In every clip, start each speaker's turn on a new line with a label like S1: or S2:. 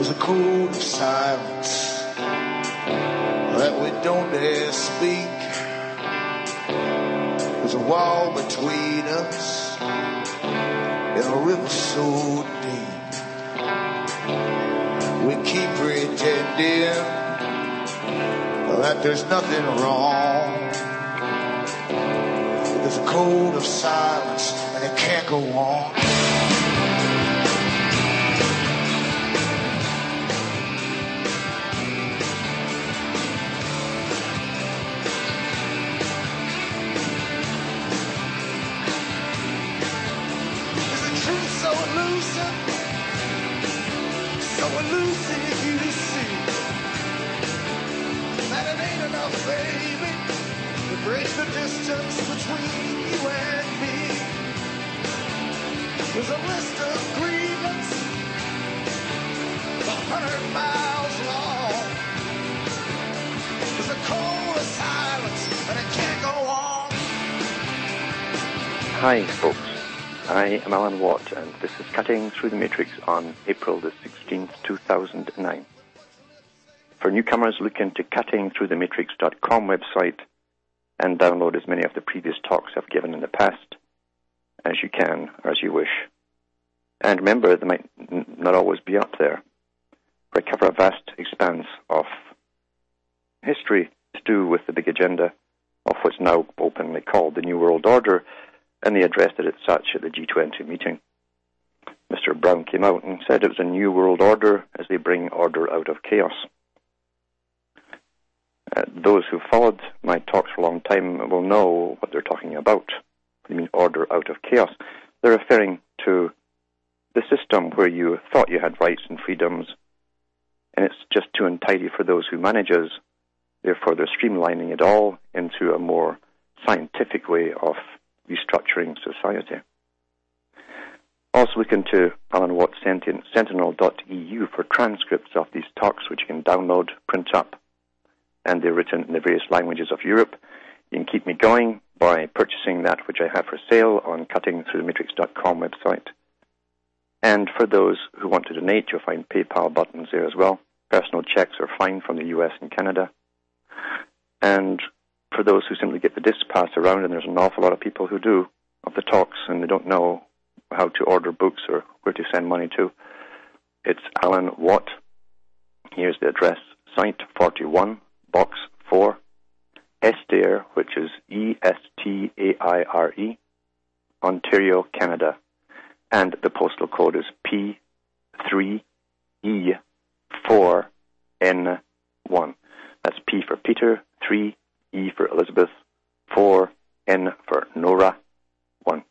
S1: There's a code of silence that we don't dare speak. There's a wall between us in a river so deep. We keep pretending that there's nothing wrong. There's a code of silence and it can't go on. Bridge the distance between you and me. There's a list of grievance 100 miles long. There's a code of silence and it can't go on.
S2: Hi folks, I am Alan Watt and this is Cutting Through the Matrix on April the 16th, 2009. For newcomers, look into cuttingthroughthematrix.com website and download as many of the previous talks I've given in the past as you can or as you wish. And remember, they might not always be up there. I cover a vast expanse of history to do with the big agenda of what's now openly called the New World Order, and they addressed it as such at the G20 meeting. Mr. Brown came out and said it was a new world order as they bring order out of chaos. Those who followed my talks for a long time will know what they're talking about. What do you mean order out of chaos? They're referring to the system where you thought you had rights and freedoms, and it's just too untidy for those who manage us. Therefore, they're streamlining it all into a more scientific way of restructuring society. Also look into Alan Watt Sentinel.eu for transcripts of these talks, which you can download, print up, and they're written in the various languages of Europe. You can keep me going by purchasing that which I have for sale on cuttingthroughthematrix.com website. And for those who want to donate, you'll find PayPal buttons there as well. Personal checks are fine from the US and Canada. And for those who simply get the disc passed around, and there's an awful lot of people who do, of the talks, and they don't know how to order books or where to send money to, it's Alan Watt. Here's the address, Site 41, Box 4, Estaire, which is Estaire, Ontario, Canada. And the postal code is P3E4N1. That's P for Peter, 3, E for Elizabeth, 4, N for Nora, 1.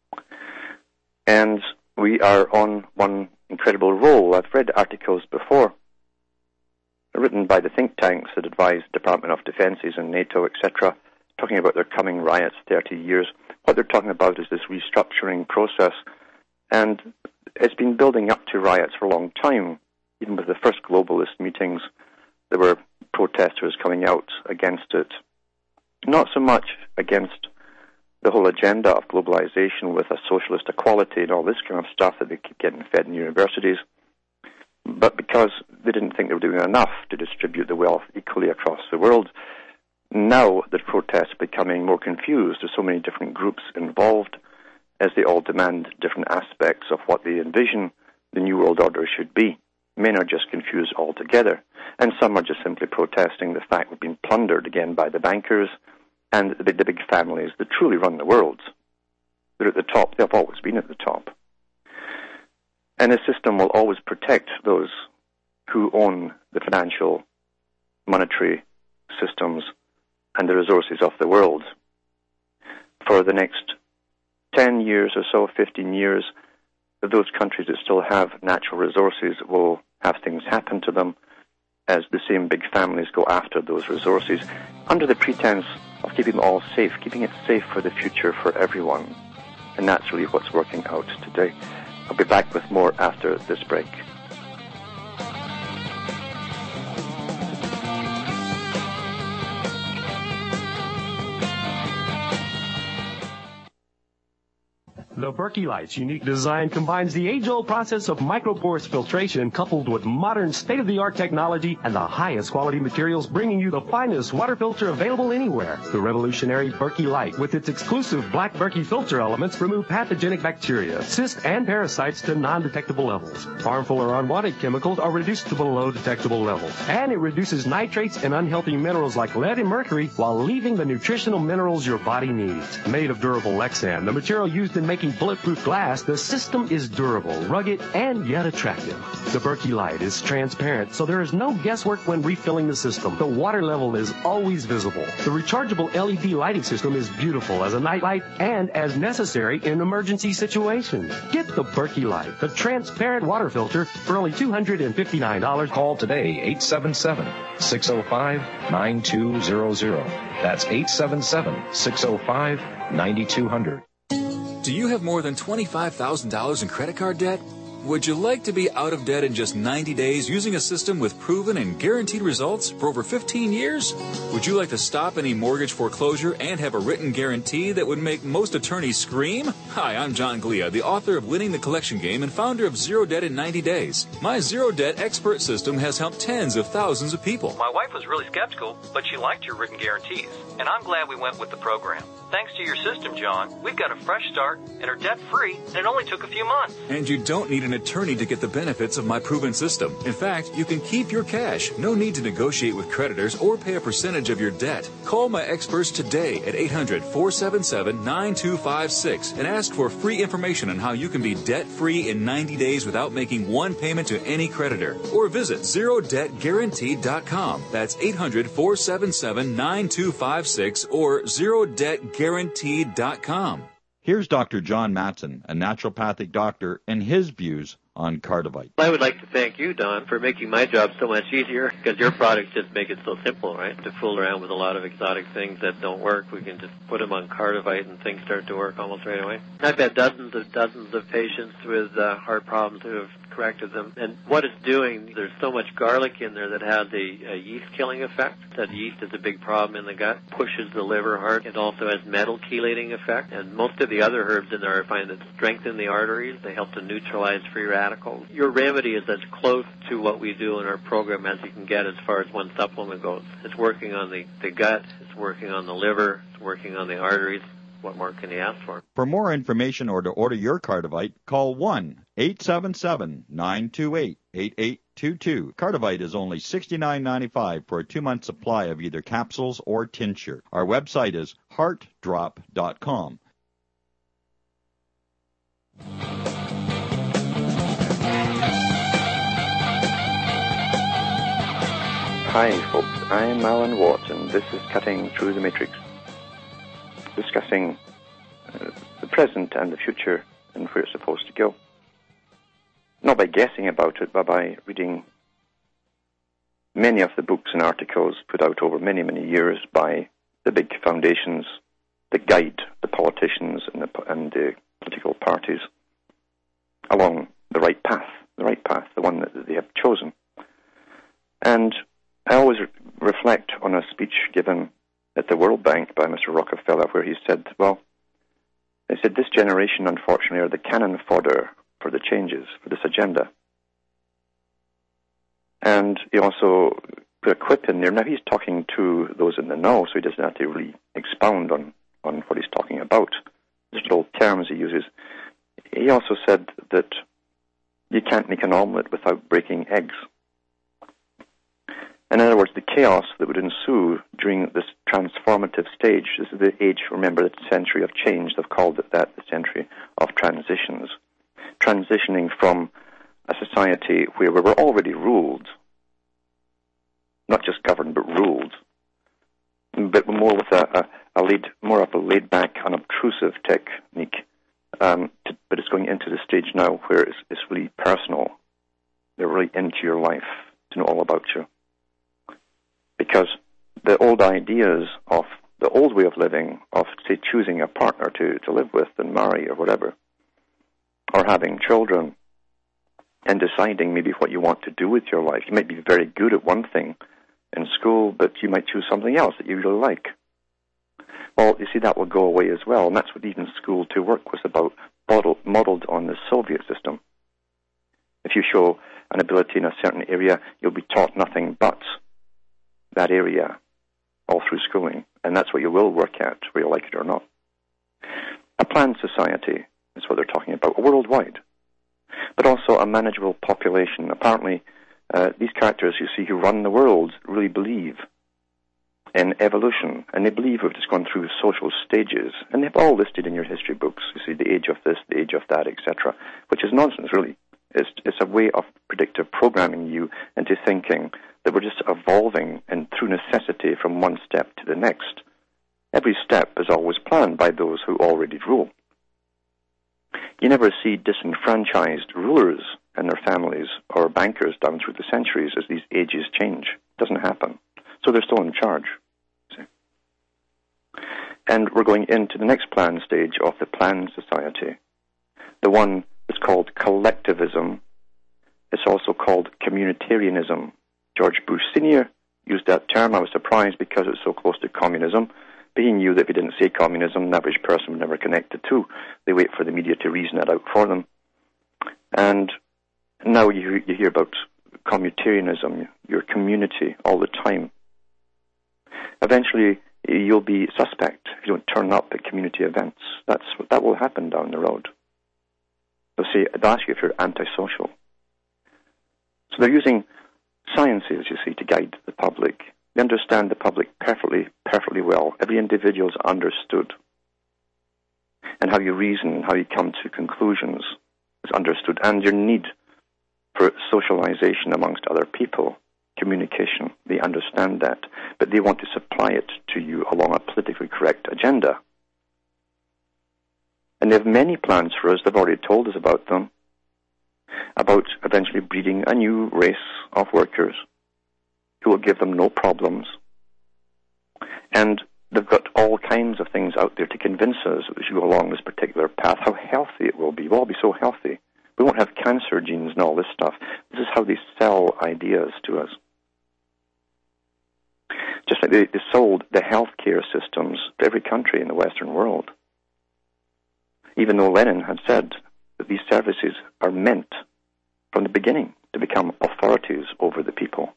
S2: And we are on one incredible roll. I've read articles before written by the think tanks that advise Department of Defenses and NATO, etc., talking about their coming riots, 30 years. What they're talking about is this restructuring process, and it's been building up to riots for a long time. Even with the first globalist meetings, there were protesters coming out against it. Not so much against the whole agenda of globalization with a socialist equality and all this kind of stuff that they keep getting fed in universities, but because they didn't think they were doing enough to distribute the wealth equally across the world. Now the protests are becoming more confused. There's so many different groups involved as they all demand different aspects of what they envision the New World Order should be. Men are just confused altogether, and some are just simply protesting the fact we've been plundered again by the bankers and the big families that truly run the world. They're at the top. They've always been at the top. And the system will always protect those who own the financial, monetary systems and the resources of the world. For the next 10 years or so, 15 years, those countries that still have natural resources will have things happen to them as the same big families go after those resources under the pretense of keeping them all safe, keeping it safe for the future for everyone. And that's really what's working out today. I'll be back with more after this break.
S3: The Berkey Light's unique design combines the age-old process of microporous filtration coupled with modern state-of-the-art technology and the highest quality materials, bringing you the finest water filter available anywhere. The revolutionary Berkey Light, with its exclusive black Berkey filter elements, remove pathogenic bacteria, cysts, and parasites to non-detectable levels. Harmful or unwanted chemicals are reduced to below detectable levels. And it reduces nitrates and unhealthy minerals like lead and mercury while leaving the nutritional minerals your body needs. Made of durable Lexan, the material used in making bulletproof glass, the system is durable, rugged, and yet attractive. The Berkey Light is transparent, so there is no guesswork when refilling the system. The water level is always visible. The rechargeable LED lighting system is beautiful as a nightlight and as necessary in emergency situations. Get the Berkey Light, the transparent water filter, for only $259.
S4: Call today, 877-605-9200. That's 877-605-9200.
S5: Do you have more than $25,000 in credit card debt? Would you like to be out of debt in just 90 days using a system with proven and guaranteed results for over 15 years? Would you like to stop any mortgage foreclosure and have a written guarantee that would make most attorneys scream? Hi, I'm John Glia, the author of Winning the Collection Game and founder of Zero Debt in 90 Days. My Zero Debt expert system has helped tens of thousands of people.
S6: My wife was really skeptical, but she liked your written guarantees, and I'm glad we went with the program. Thanks to your system, John, we've got a fresh start and are debt-free, and it only took a few months.
S5: And you don't need an attorney to get the benefits of my proven system. In fact, you can keep your cash. No need to negotiate with creditors or pay a percentage of your debt. Call my experts today at 800-477-9256 and ask for free information on how you can be debt-free in 90 days without making one payment to any creditor. Or visit ZeroDebtGuaranteed.com. That's 800-477-9256 or ZeroDebtGuaranteed.com.
S7: Here's Dr. John Matson, a naturopathic doctor, and his views on Cardivite.
S8: I would like to thank you, Don, for making my job so much easier, because your products just make it so simple, right? To fool around with a lot of exotic things that don't work, we can just put them on Cardivite and things start to work almost right away. I've had dozens of patients with heart problems who have corrected them. And what it's doing, there's so much garlic in there that has a yeast-killing effect. That yeast is a big problem in the gut, pushes the liver hard. It also has metal chelating effect. And most of the other herbs in there I find that strengthen the arteries. They help to neutralize free radicals. Your remedy is as close to what we do in our program as you can get as far as one supplement goes. It's working on the gut, it's working on the liver, it's working on the arteries. What more can you ask for?
S7: For more information or to order your Cardivite, call 1-877-928-8822. Cardivite is only $69.95 for a 2-month supply of either capsules or tincture. Our website is heartdrop.com.
S2: Hi, folks. I'm Alan Watt, and this is Cutting Through the Matrix, discussing the present and the future and where it's supposed to go. Not by guessing about it, but by reading many of the books and articles put out over many, many years by the big foundations that guide the politicians and the political parties along the right path, the one that they have chosen. And I always reflect on a speech given at the World Bank by Mr. Rockefeller, where he said, this generation, unfortunately, are the cannon fodder for the changes, for this agenda. And he also put a quip in there. Now, he's talking to those in the know, so he doesn't have to really expound on what he's talking about. There's little terms he uses. He also said that you can't make an omelette without breaking eggs. In other words, the chaos that would ensue during this transformative stage, this is the age, remember, the century of change, they've called it that, the century of transitions. Transitioning from a society where we were already ruled, not just governed, but ruled, but more with more of a laid-back, unobtrusive technique, but it's going into the stage now where it's really personal. They're really into your life to know all about you. Because the old ideas of the old way of living, of, say, choosing a partner to live with and marry or whatever, or having children and deciding maybe what you want to do with your life. You might be very good at one thing in school, but you might choose something else that you really like. Well, you see, that will go away as well, and that's what even School to Work was about, modeled on the Soviet system. If you show an ability in a certain area, you'll be taught nothing but that area all through schooling, and that's what you will work at, whether you like it or not. A planned society is what they're talking about, worldwide, but also a manageable population. Apparently, these characters you see who run the world really believe in evolution, and they believe we've just gone through social stages, and they've all listed in your history books. You see the age of this, the age of that, etc., which is nonsense, really. It's a way of predictive programming you into thinking that we're just evolving and through necessity from one step to the next. Every step is always planned by those who already rule. You never see disenfranchised rulers and their families or bankers down through the centuries as these ages change. It doesn't happen. So they're still in charge. See? And we're going into the next planned stage of the planned society. The one that's called collectivism. It's also called communitarianism. George Bush Sr. used that term. I was surprised because it's so close to communism. But he knew that if he didn't say communism, the average person would never connect the two. They wait for the media to reason it out for them. And now you hear about communitarianism, your community, all the time. Eventually, you'll be suspect if you don't turn up at community events. That will happen down the road. They'll ask you if you're antisocial. So they're using sciences, you see, to guide the public. They understand the public perfectly well. Every individual is understood. And how you reason, how you come to conclusions is understood. And your need for socialization amongst other people, communication, they understand that. But they want to supply it to you along a politically correct agenda. And they have many plans for us. They've already told us about them, about eventually breeding a new race of workers who will give them no problems. And they've got all kinds of things out there to convince us as we go along this particular path how healthy it will be. We'll all be so healthy. We won't have cancer genes and all this stuff. This is how they sell ideas to us. Just like they sold the healthcare systems to every country in the Western world. Even though Lenin had said that these services are meant from the beginning to become authorities over the people.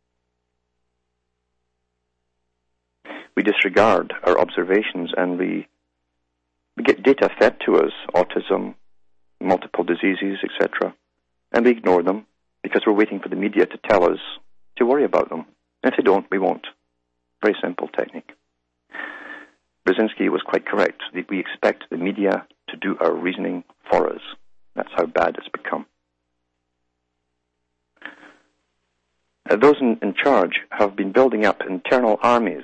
S2: We disregard our observations and we get data fed to us, autism, multiple diseases, etc., and we ignore them because we're waiting for the media to tell us to worry about them. And if they don't, we won't. Very simple technique. Brzezinski was quite correct. We expect the media to do our reasoning for us. That's how bad it's become. Those in charge have been building up internal armies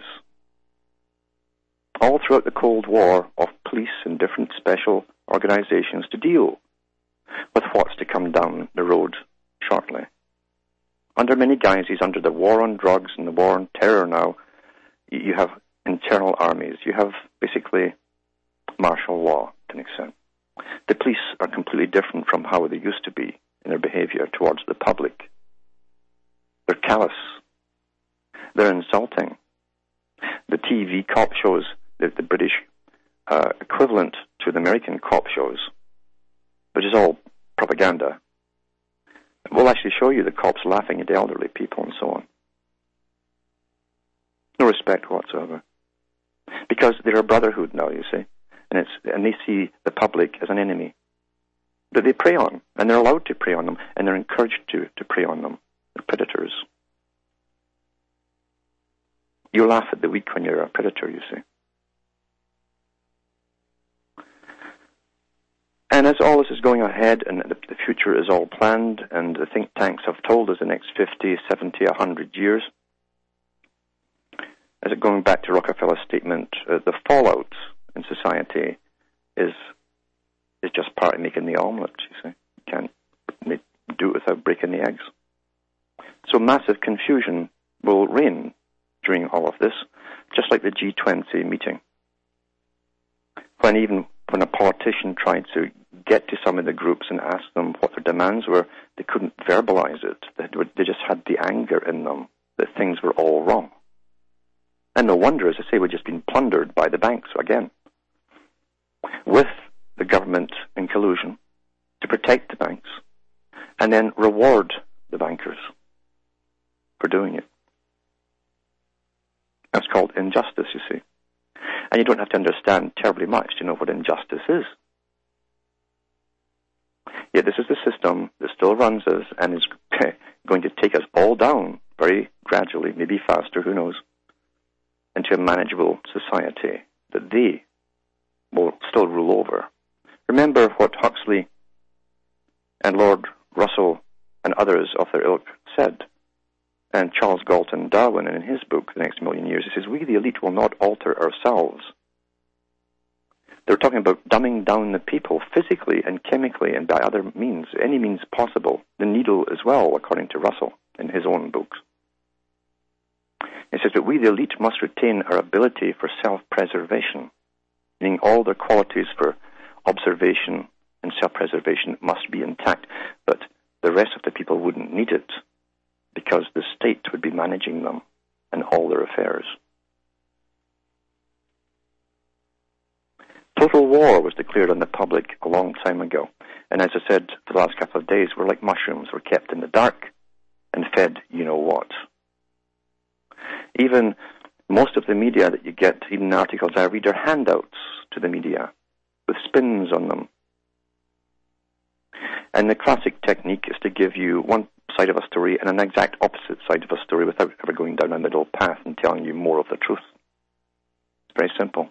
S2: all throughout the Cold War of police and different special organizations to deal with what's to come down the road shortly. Under many guises, under the war on drugs and the war on terror now, you have internal armies. You have basically martial law to an extent. The police are completely different from how they used to be in their behavior towards the public. They're callous. They're insulting. The TV cop shows, the British equivalent to the American cop shows, which is all propaganda, will actually show you the cops laughing at the elderly people and so on. No respect whatsoever. Because they're a brotherhood now, you see, and they see the public as an enemy that they prey on, and they're allowed to prey on them, and they're encouraged to prey on them. They're predators. You laugh at the weak when you're a predator, you see. And as all this is going ahead and the future is all planned and the think tanks have told us the next 50, 70, 100 years, as it going back to Rockefeller's statement, the fallout in society is just part of making the omelette, you see. You can't do it without breaking the eggs. So massive confusion will reign during all of this, just like the G20 meeting. When a politician tried to get to some of the groups and ask them what their demands were, they couldn't verbalize it. They just had the anger in them that things were all wrong. And no wonder, as I say, we've just been plundered by the banks again, with the government in collusion to protect the banks and then reward the bankers for doing it. That's called injustice, you see. And you don't have to understand terribly much to know what injustice is. Yet this is the system that still runs us and is going to take us all down very gradually, maybe faster, who knows, into a manageable society that they will still rule over. Remember what Huxley and Lord Russell and others of their ilk said, and Charles Galton Darwin in his book, The Next Million Years. He says, we, the elite, will not alter ourselves. They're talking about dumbing down the people physically and chemically and by other means, any means possible. The needle as well, according to Russell in his own books. He says that we, the elite, must retain our ability for self-preservation, meaning all their qualities for observation and self-preservation must be intact, but the rest of the people wouldn't need it because the state would be managing them and all their affairs. Total war was declared on the public a long time ago. And as I said for the last couple of days, we're like mushrooms. We're kept in the dark and fed you-know-what. Even most of the media that you get, even the articles I read, are handouts to the media with spins on them. And the classic technique is to give you one side of a story and an exact opposite side of a story without ever going down a middle path and telling you more of the truth. It's very simple.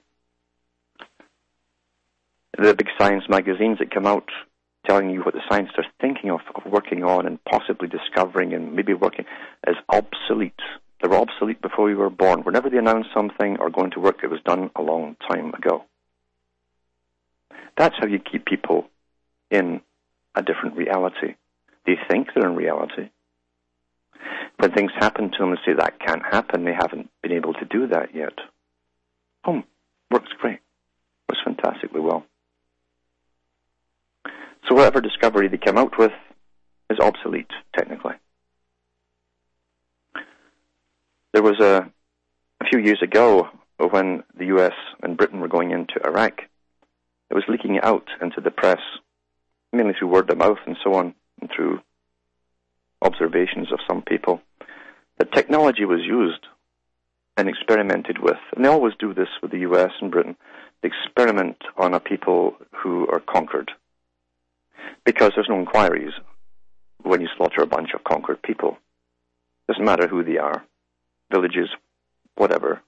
S2: The big science magazines that come out telling you what the scientists are thinking of working on and possibly discovering and maybe working is obsolete. They were obsolete before we were born. Whenever they announce something or going to work, it was done a long time ago. That's how you keep people in a different reality. They think they're in reality. When things happen to them, they say that can't happen. They haven't been able to do that yet. Works great. Works fantastically well. So whatever discovery they come out with is obsolete, technically. There was a few years ago when the US and Britain were going into Iraq, it was leaking out into the press, mainly through word of mouth and so on, and through observations of some people, that technology was used and experimented with. And they always do this with the US and Britain. They experiment on a people who are conquered. Because there's no inquiries when you slaughter a bunch of conquered people. Doesn't matter who they are, villages, whatever.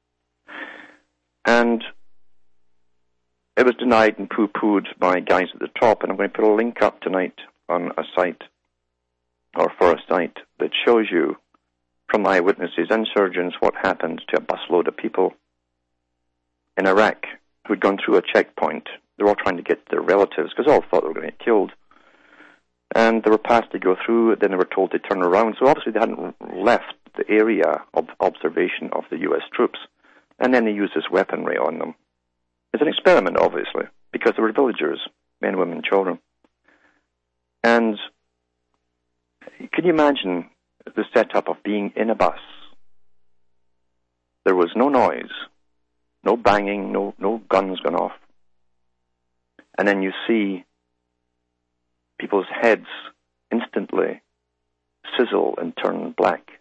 S2: And it was denied and poo-pooed by guys at the top, and I'm going to put a link up tonight on a site, or for a site, that shows you from eyewitnesses and surgeons what happened to a busload of people in Iraq who had gone through a checkpoint. They were all trying to get their relatives because all thought they were going to get killed. And they were passed to go through, then they were told to turn around. So obviously they hadn't left the area of observation of the US troops. And then they used this weaponry on them. It's an experiment, obviously, because they were villagers, men, women, children. And can you imagine the setup of being in a bus? There was no noise, no banging, no guns gone off. And then you see people's heads instantly sizzle and turn black.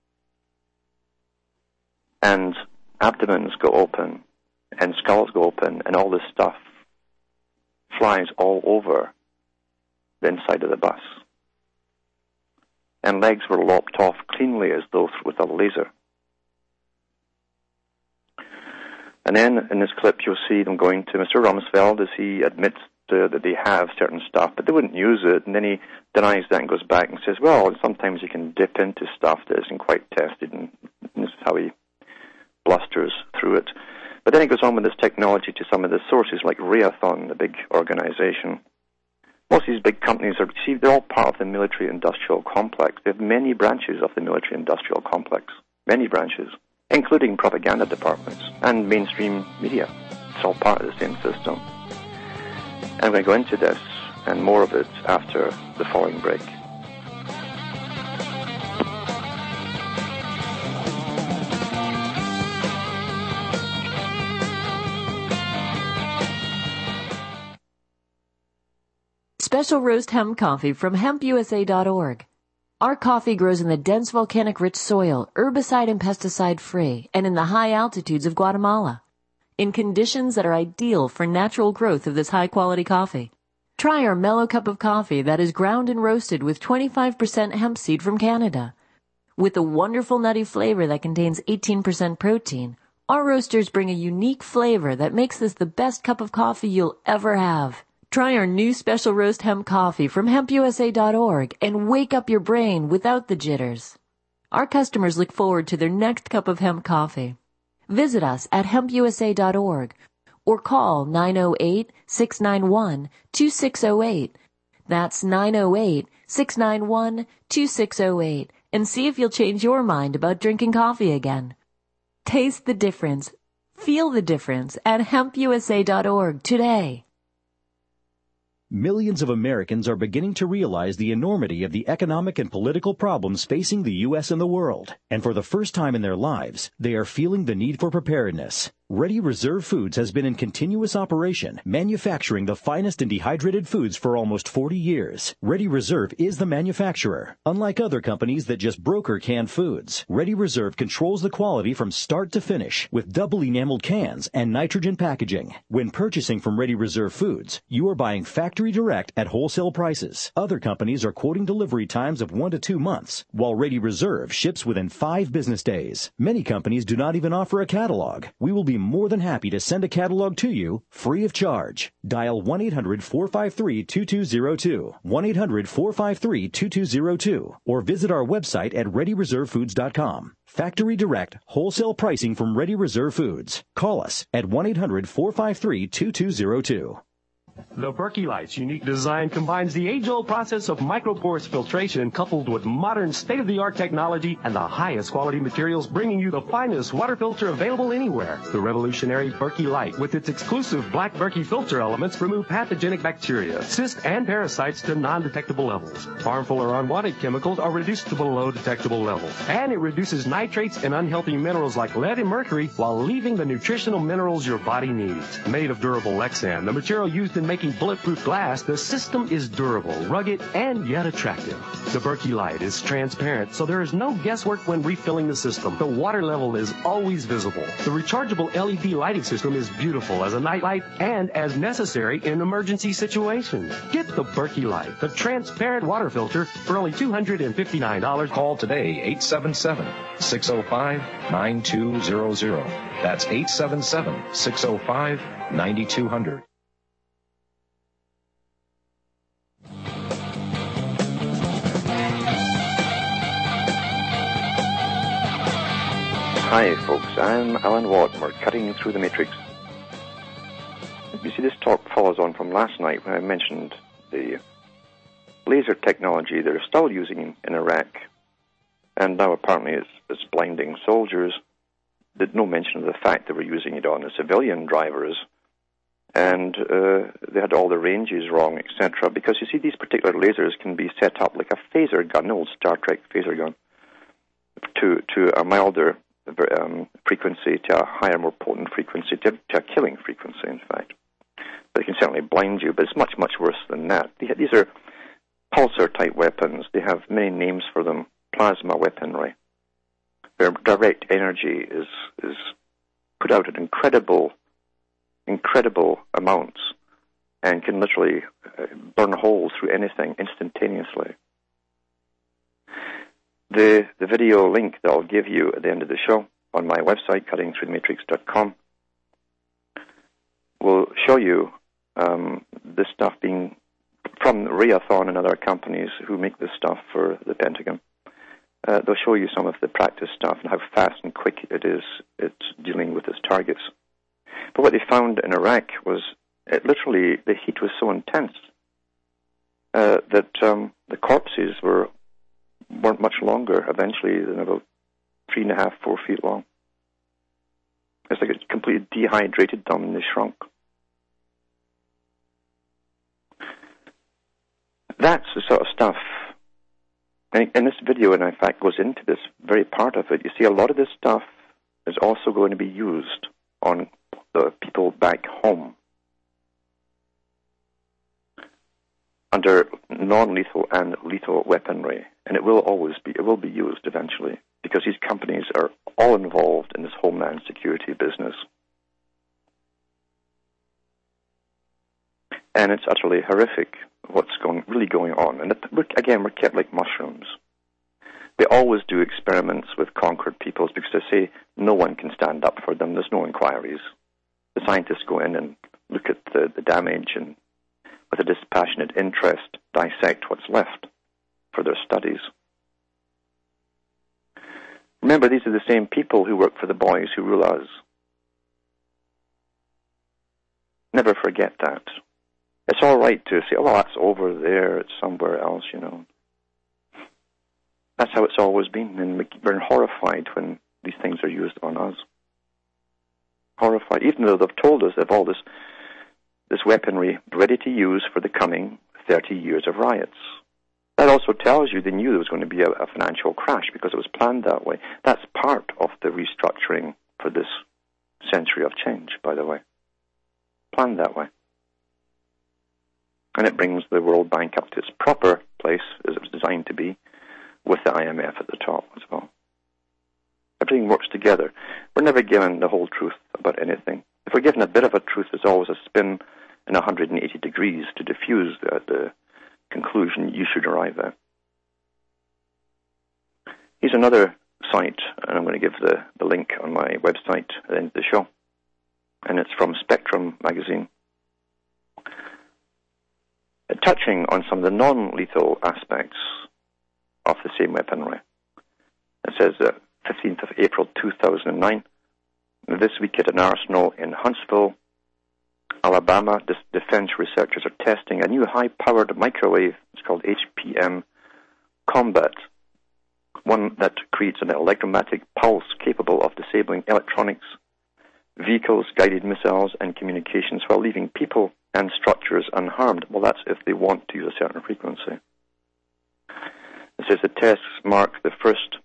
S2: And abdomens go open, and skulls go open, and all this stuff flies all over the inside of the bus. And legs were lopped off cleanly as though with a laser. And then in this clip you'll see them going to Mr. Rumsfeld as he admits that they have certain stuff, but they wouldn't use it, and then he denies that and goes back and says, well, sometimes you can dip into stuff that isn't quite tested, and this is how he blusters through it. But then he goes on with this technology to some of the sources, like Raytheon, the big organization. Most of these big companies they're all part of the military-industrial complex. They have many branches of the military-industrial complex, many branches, including propaganda departments and mainstream media. It's all part of the same system. And I'm going to go into this and more of it after the following break.
S9: special roast hemp coffee from hempusa.org. Our coffee grows in the dense volcanic-rich soil, herbicide and pesticide-free, and in the high altitudes of Guatemala, in conditions that are ideal for natural growth of this high-quality coffee. Try our mellow cup of coffee that is ground and roasted with 25% hemp seed from Canada. With a wonderful nutty flavor that contains 18% protein, our roasters bring a unique flavor that makes this the best cup of coffee you'll ever have. Try our new special roast hemp coffee from hempusa.org and wake up your brain without the jitters. Our customers look forward to their next cup of hemp coffee. Visit us at hempusa.org or call 908-691-2608. That's 908-691-2608 and see if you'll change your mind about drinking coffee again. Taste the difference. Feel the difference at hempusa.org today.
S10: Millions of Americans are beginning to realize the enormity of the economic and political problems facing the U.S. and the world. And for the first time in their lives, they are feeling the need for preparedness. Ready Reserve Foods has been in continuous operation, manufacturing the finest and dehydrated foods for almost 40 years. Ready Reserve is the manufacturer. Unlike other companies that just broker canned foods, Ready Reserve controls the quality from start to finish with double enameled cans and nitrogen packaging. When purchasing from Ready Reserve Foods, you are buying factory direct at wholesale prices. Other companies are quoting delivery times of 1 to 2 months, while Ready Reserve ships within 5 business days. Many companies do not even offer a catalog. We will be more than happy to send a catalog to you free of charge. Dial 1-800-453-2202, 1-800-453-2202, or visit our website at ReadyReserveFoods.com. Factory direct, wholesale pricing from Ready Reserve Foods. Call us at 1-800-453-2202.
S3: The Berkey Light's unique design combines the age-old process of microporous filtration coupled with modern state-of-the-art technology and the highest quality materials, bringing you the finest water filter available anywhere. The revolutionary Berkey Light, with its exclusive black Berkey filter elements, remove pathogenic bacteria, cysts, and parasites to non-detectable levels. Harmful or unwanted chemicals are reduced to below detectable levels. And it reduces nitrates and unhealthy minerals like lead and mercury while leaving the nutritional minerals your body needs. Made of durable Lexan, the material used in making bulletproof glass, the system is durable, rugged, and yet attractive. The Berkey Light is transparent, so there is no guesswork when refilling the system. The water level is always visible. The rechargeable LED lighting system is beautiful as a night light and as necessary in emergency situations. Get the Berkey Light, the transparent water filter, for only $259.
S4: Call today, 877-605-9200. That's 877-605-9200.
S2: Hi, folks. I'm Alan Watt, and we're cutting through the matrix. You see, this talk follows on from last night when I mentioned the laser technology they're still using in Iraq, and now apparently it's blinding soldiers. Did no mention of the fact they were using it on the civilian drivers, and they had all the ranges wrong, etc. Because you see, these particular lasers can be set up like a phaser gun, the old Star Trek phaser gun, to a milder frequency, to a higher, more potent frequency, to a killing frequency, in fact. But they can certainly blind you, but it's much, much worse than that. These are pulsar-type weapons. They have many names for them. Plasma weaponry. Their direct energy is put out at incredible amounts and can literally burn holes through anything instantaneously. The video link that I'll give you at the end of the show on my website, cuttingthroughthematrix.com, will show you this stuff being from Raytheon and other companies who make this stuff for the Pentagon. They'll show you some of the practice stuff and how fast and quick it's dealing with its targets. But what they found in Iraq was literally the heat was so intense that the corpses weren't much longer eventually than about 3.5, 4 feet long. It's like it completely dehydrated them and they shrunk. That's the sort of stuff. And this video, in fact, goes into this very part of it. You see, a lot of this stuff is also going to be used on the people back home. And under non-lethal and lethal weaponry, and it will be used eventually, because these companies are all involved in this homeland security business. And it's utterly horrific what's really going on. And we're kept like mushrooms. They always do experiments with conquered peoples because they say no one can stand up for them. There's no inquiries. The scientists go in and look at the damage and, with a dispassionate interest, dissect what's left for their studies. Remember, these are the same people who work for the boys who rule us. Never forget that. It's all right to say, oh, well, that's over there, it's somewhere else, you know. That's how it's always been, and we're horrified when these things are used on us. Horrified, even though they've told us they have all this weaponry ready to use for the coming 30 years of riots. That also tells you they knew there was going to be a financial crash because it was planned that way. That's part of the restructuring for this century of change, by the way. Planned that way. And it brings the World Bank up to its proper place, as it was designed to be, with the IMF at the top as well. Everything works together. We're never given the whole truth about anything. If we're given a bit of a truth, there's always a spin in 180 degrees to diffuse the conclusion you should arrive at. Here's another site, and I'm going to give the link on my website at the end of the show. And it's from Spectrum magazine. Touching on some of the non-lethal aspects of the same weaponry. It says 15th of April 2009, this week at an arsenal in Huntsville, Alabama, defense researchers are testing a new high-powered microwave. It's called HPM Combat, one that creates an electromagnetic pulse capable of disabling electronics, vehicles, guided missiles, and communications while leaving people and structures unharmed. Well, that's if they want to use a certain frequency. It says the tests mark the first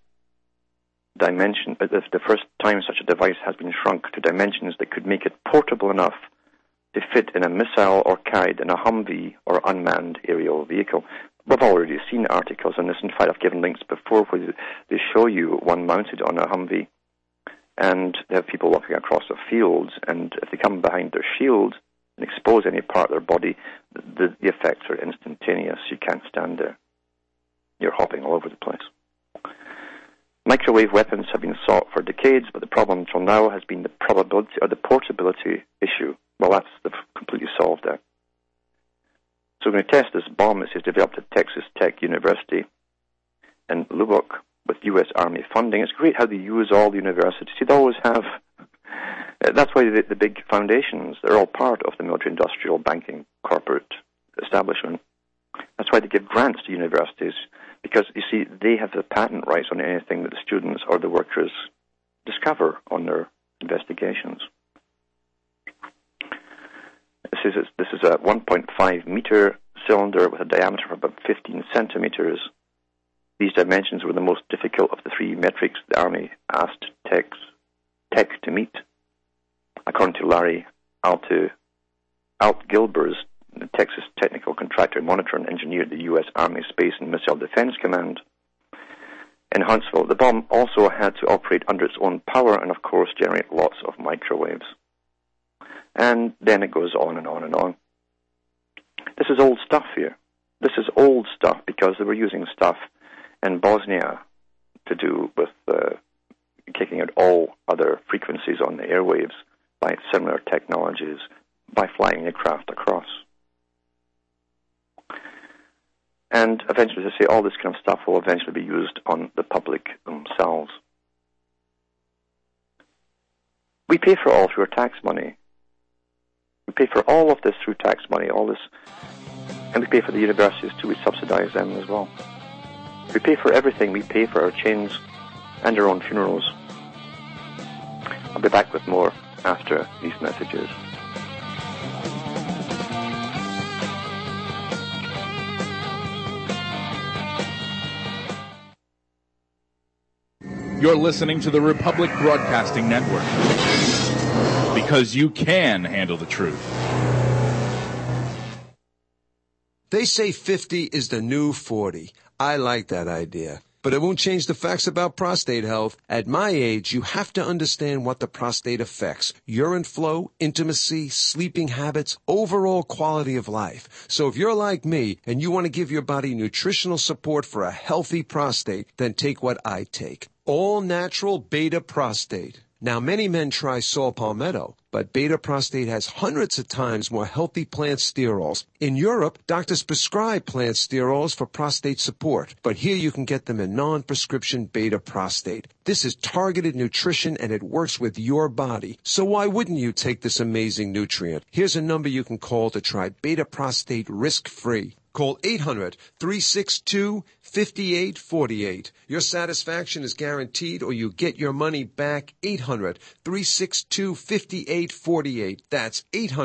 S2: time such a device has been shrunk to dimensions that could make it portable enough to fit in a missile or carried in a Humvee or unmanned aerial vehicle. We've already seen articles on this. In fact, I've given links before where they show you one mounted on a Humvee, and they have people walking across the fields, and if they come behind their shield and expose any part of their body, the effects are instantaneous. You can't stand there. You're hopping all over the place. Microwave weapons have been sought for decades, but the problem until now has been the probability or the portability issue. Well, they've completely solved that. So we're going to test this bomb. It says developed at Texas Tech University in Lubbock with U.S. Army funding. It's great how they use all the universities. They always have. That's why the big foundations, they're all part of the military-industrial banking corporate establishment. That's why they give grants to universities, because, you see, they have the patent rights on anything that the students or the workers discover on their investigations. This is a 1.5-meter cylinder with a diameter of about 15 centimeters. These dimensions were the most difficult of the three metrics the Army asked Tech to meet. According to Larry Alt-Gilbers, the Texas technical contractor, monitor and engineered the U.S. Army Space and Missile Defense Command in Huntsville. The bomb also had to operate under its own power and, of course, generate lots of microwaves. And then it goes on and on and on. This is old stuff here. This is old stuff because they were using stuff in Bosnia to do with kicking out all other frequencies on the airwaves by similar technologies, by flying a craft across. And eventually, as I say, all this kind of stuff will eventually be used on the public themselves. We pay for all through our tax money. We pay for all of this through tax money, all this, and we pay for the universities too. We subsidize them as well. We pay for everything. We pay for our chains and our own funerals. I'll be back with more after these messages.
S11: You're listening to the Republic Broadcasting Network, because you can handle the truth.
S12: They say 50 is the new 40. I like that idea. But it won't change the facts about prostate health. At my age, you have to understand what the prostate affects. Urine flow, intimacy, sleeping habits, overall quality of life. So if you're like me and you want to give your body nutritional support for a healthy prostate, then take what I take. All natural beta prostate. Now, many men try saw palmetto, but beta prostate has hundreds of times more healthy plant sterols. In Europe, doctors prescribe plant sterols for prostate support, but here you can get them in non-prescription beta prostate. This is targeted nutrition and it works with your body. So why wouldn't you take this amazing nutrient? Here's a number you can call to try beta prostate risk-free. Call 800-362-5848. Your satisfaction is guaranteed or you get your money back. 800-362-5848. That's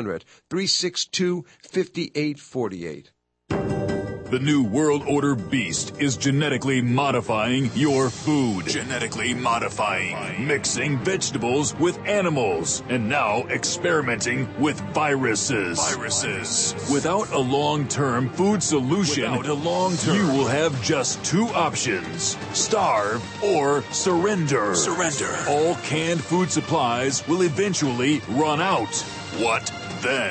S12: 800-362-5848.
S5: The New World Order beast is genetically modifying your food. Genetically modifying. Mixing vegetables with animals. And now experimenting with viruses. Without a long-term food solution, you will have just two options. Starve or surrender. All canned food supplies will eventually run out. What then?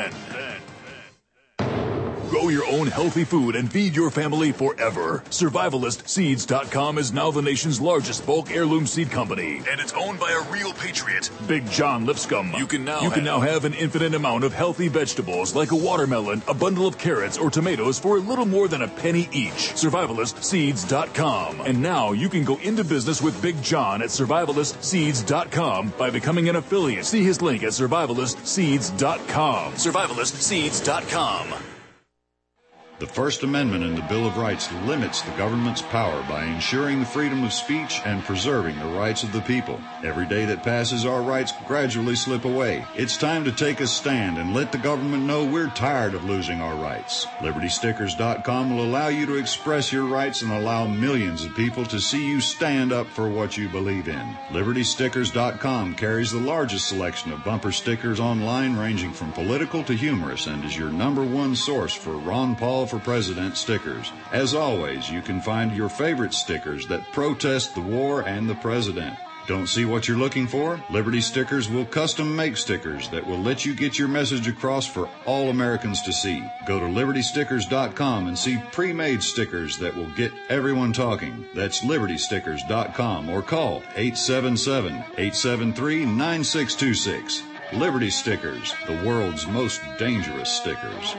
S5: Grow your own healthy food and feed your family forever. SurvivalistSeeds.com is now the nation's largest bulk heirloom seed company, and it's owned by a real patriot, Big John Lipscomb. You can now have an infinite amount of healthy vegetables like a watermelon, a bundle of carrots, or tomatoes for a little more than a penny each. SurvivalistSeeds.com. And now you can go into business with Big John at SurvivalistSeeds.com by becoming an affiliate. See his link at SurvivalistSeeds.com. SurvivalistSeeds.com.
S7: The First Amendment in the Bill of Rights limits the government's power by ensuring the freedom of speech and preserving the rights of the people. Every day that passes, our rights gradually slip away. It's time to take a stand and let the government know we're tired of losing our rights. LibertyStickers.com will allow you to express your rights and allow millions of people to see you stand up for what you believe in. LibertyStickers.com carries the largest selection of bumper stickers online, ranging from political to humorous, and is your #1 source for Ron Paul for President stickers. As always, you can find your favorite stickers that protest the war and the president. Don't see what you're looking for? Liberty Stickers will custom make stickers that will let you get your message across for all Americans to see. Go to LibertyStickers.com and see pre-made stickers that will get everyone talking. That's LibertyStickers.com or call 877-873-9626. Liberty Stickers, the world's most dangerous stickers.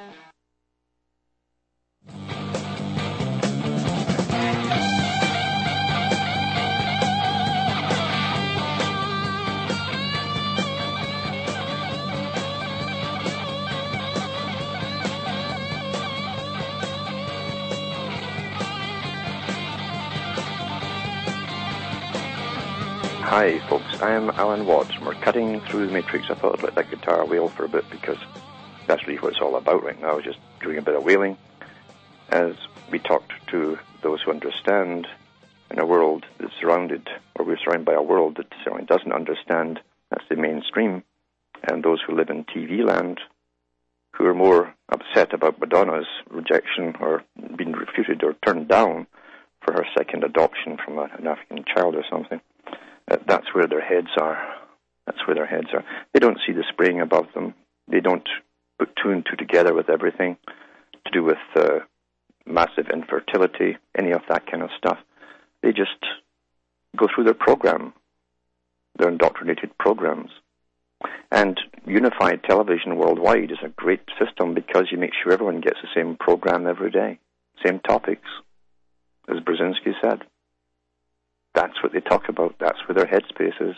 S2: Hi folks, I am Alan Watts and we're cutting through the matrix. I thought I'd let that guitar wail for a bit because that's really what it's all about right now, just doing a bit of wailing as we talk to those who understand in a world that's surrounded, or we're surrounded by a world that certainly doesn't understand. That's the mainstream. And those who live in TV land who are more upset about Madonna's rejection or being refuted or turned down for her second adoption from an African child or something. That's where their heads are. They don't see the spraying above them. They don't put two and two together with everything to do with massive infertility, any of that kind of stuff. They just go through their program, their indoctrinated programs. And unified television worldwide is a great system because you make sure everyone gets the same program every day, same topics, as Brzezinski said. That's what they talk about. That's where their headspace is.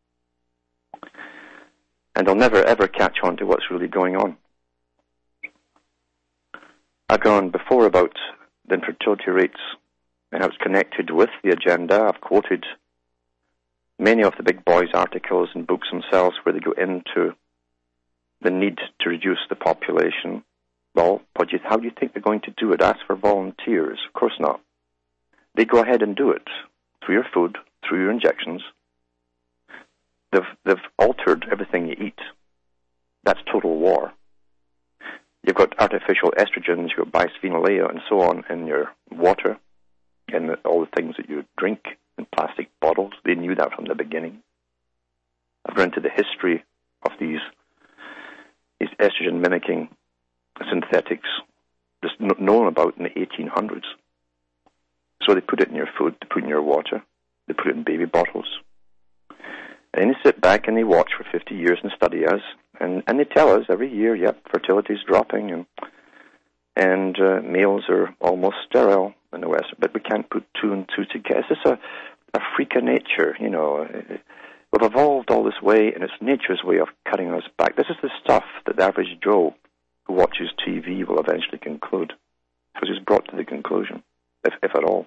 S2: And they'll never, ever catch on to what's really going on. I've gone before about the infertility rates and how it's connected with the agenda. I've quoted many of the big boys' articles and books themselves where they go into the need to reduce the population. Well, how do you think they're going to do it? Ask for volunteers? Of course not. They go ahead and do it. Through your food, through your injections. They've altered everything you eat. That's total war. You've got artificial estrogens, you've got bisphenol A and so on in your water, and all the things that you drink in plastic bottles. They knew that from the beginning. I've gone into the history of these estrogen-mimicking synthetics, just known about in the 1800s. So they put it in your food, they put it in your water, they put it in baby bottles. And they sit back and they watch for 50 years and study us, and they tell us every year, yep, fertility is dropping, and males are almost sterile in the West, but we can't put two and two together. It's just a freak of nature, you know. We've evolved all this way, and it's nature's way of cutting us back. This is the stuff that the average Joe who watches TV will eventually conclude, because he's brought to the conclusion, if at all.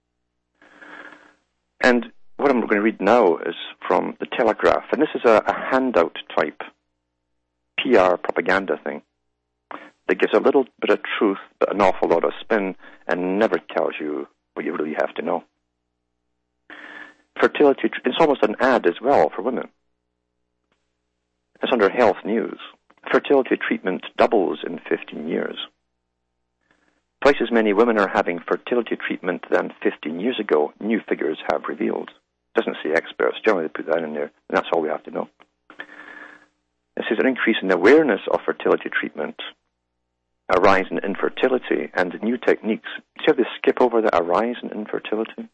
S2: And what I'm going to read now is from the Telegraph, and this is a handout type PR propaganda thing that gives a little bit of truth but an awful lot of spin and never tells you what you really have to know. Fertility, it's almost an ad as well for women. It's under Health News. Fertility treatment doubles in 15 years. Twice as many women are having fertility treatment than 15 years ago, new figures have revealed. Doesn't say experts. Generally, they put that in there, and that's all we have to know. It says an increase in awareness of fertility treatment, a rise in infertility, and new techniques. See how they skip over that, a rise in infertility?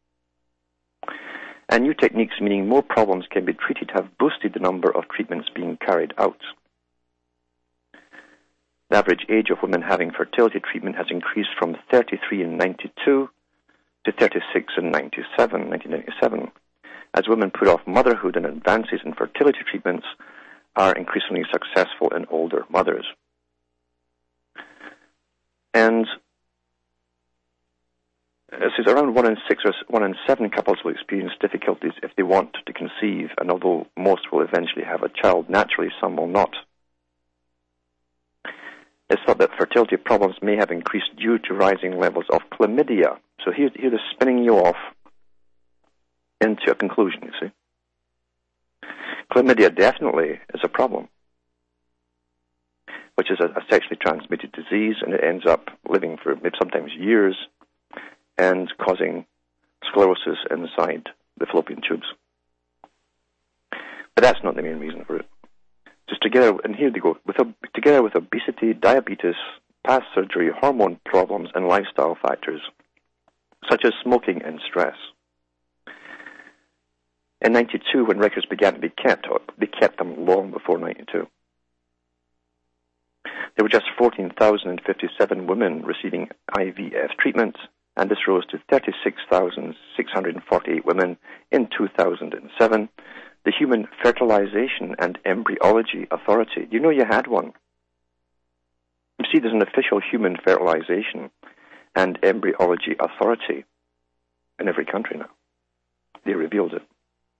S2: And new techniques, meaning more problems can be treated, have boosted the number of treatments being carried out. The average age of women having fertility treatment has increased from 33 in 92 to 36 in 1997, as women put off motherhood, and advances in fertility treatments are increasingly successful in older mothers. And it says around 1 in 6 or 1 in 7 couples will experience difficulties if they want to conceive, and although most will eventually have a child naturally, some will not. It's thought that fertility problems may have increased due to rising levels of chlamydia. So here they're spinning you off into a conclusion, you see. Chlamydia definitely is a problem, which is a sexually transmitted disease, and it ends up living for maybe sometimes years and causing sclerosis inside the fallopian tubes. But that's not the main reason for it. Just together, and here they go, together with obesity, diabetes, past surgery, hormone problems, and lifestyle factors, such as smoking and stress. In 92, when records began to be kept, they kept them long before 92. There were just 14,057 women receiving IVF treatment, and this rose to 36,648 women in 2007. The Human Fertilization and Embryology Authority. Do you know you had one? You see, there's an official Human Fertilization and Embryology Authority in every country now. They revealed it.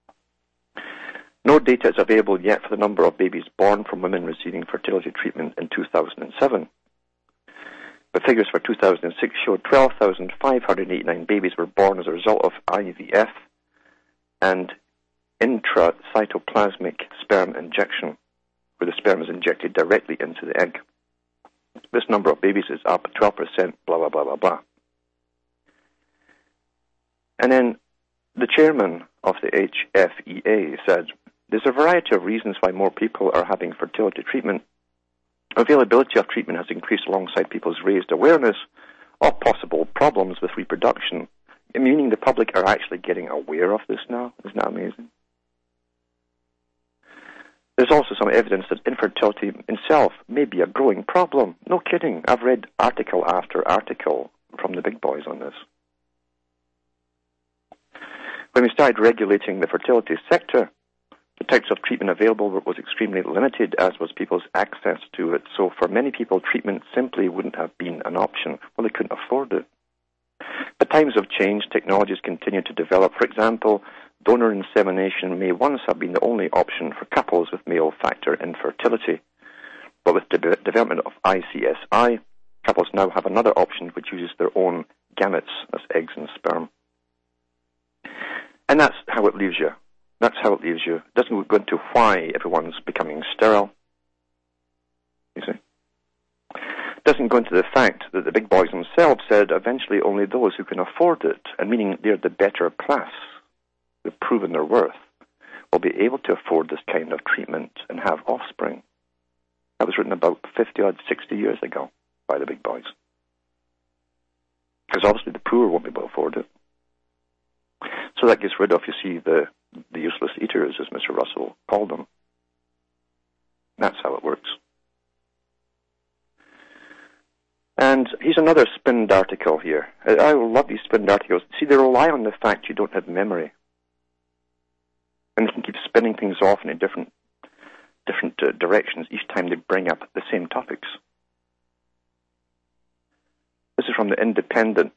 S2: No data is available yet for the number of babies born from women receiving fertility treatment in 2007. But figures for 2006 showed 12,589 babies were born as a result of IVF and intracytoplasmic sperm injection, where the sperm is injected directly into the egg. This number of babies is up 12%, blah, blah, blah, blah, blah. And then the chairman of the HFEA said, there's a variety of reasons why more people are having fertility treatment. Availability of treatment has increased alongside people's raised awareness of possible problems with reproduction, meaning the public are actually getting aware of this now. Isn't that amazing? There's also some evidence that infertility itself may be a growing problem. No kidding. I've read article after article from the big boys on this. When we started regulating the fertility sector, the types of treatment available was extremely limited, as was people's access to it. So for many people, treatment simply wouldn't have been an option. Well, they couldn't afford it. But times have changed. Technologies continue to develop. For example, donor insemination may once have been the only option for couples with male factor infertility. But with the development of ICSI, couples now have another option which uses their own gametes, as eggs and sperm. And that's how it leaves you. That's how it leaves you. It doesn't go into why everyone's becoming sterile. You see? doesn't go into the fact that the big boys themselves said eventually only those who can afford it, and meaning they're the better class, who've proven their worth, will be able to afford this kind of treatment and have offspring. That was written about 60 years ago by the big boys. Because obviously the poor won't be able to afford it. So that gets rid of, you see, the useless eaters, as Mr. Russell called them. That's how it works. And here's another spinned article here. I love these spinned articles. See, they rely on the fact you don't have memory. And they can keep spinning things off in different directions each time they bring up the same topics. This is from the Independent,